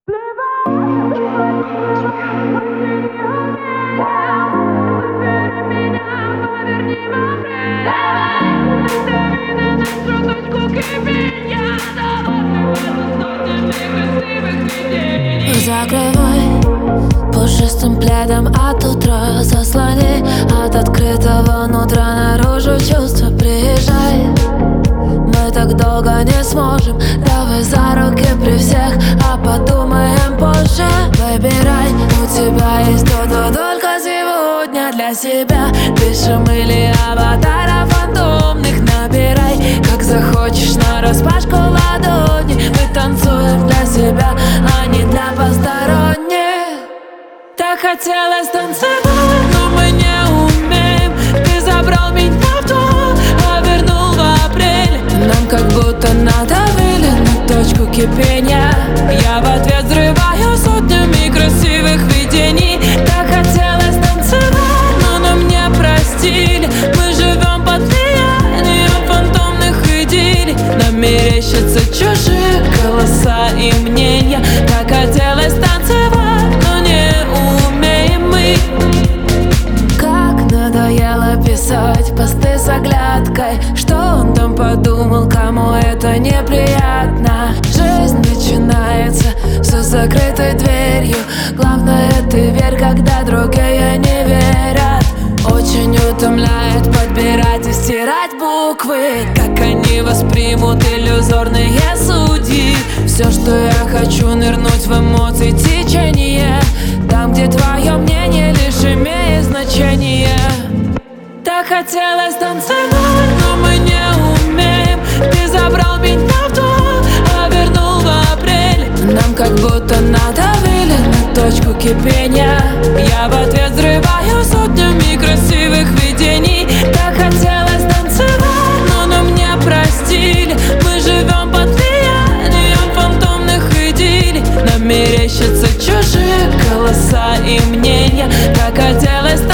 Закрывай пушистым пледом от утра, заслони от открытого нутра наружу чувства. Приезжай, мы так долго не сможем. Давай за руки при всех, а подумаем позже. Выбирай, у тебя есть то-то только сегодня для себя. Дышим или аватара фантомных набирай. Как захочешь, нараспашку ладони. Мы танцуем для себя, а не для посторонних. Так хотелось танцевать, но мы не умеем. Ты забрал меня в то, а вернул в апрель. Нам как будто надавили на точку кипения. Я в ответ взрываю сотнями красивых видений. Так хотелось танцевать, но нам не простили. Мы живем под влиянием фантомных идей. Нам мерещатся чужие голоса и мнения. Так хотелось танцевать, но не умеем мы. Как надоело писать посты с оглядкой. Что он там подумал, кому это неприятно. Жизнь начинается все закрытой дверью. Главное, ты верь, когда другие не верят. Очень утомляет подбирать и стирать буквы. Как они воспримут иллюзорные судьи. Все, что я хочу, нырнуть в эмоции течение. Там, где твое мнение лишь имеет значение. Так хотелось танцевать, но мы не умеем. Ты забрал меня в то, а вернул в апрель. Нам как будто надавили на точку кипения. Я в ответ взрываю сотнями красивых видений. Так хотелось танцевать, но нам не простили. Мы живем под влиянием фантомных идей. Нам мерещатся чужие голоса и мнения. Так хотелось танцевать,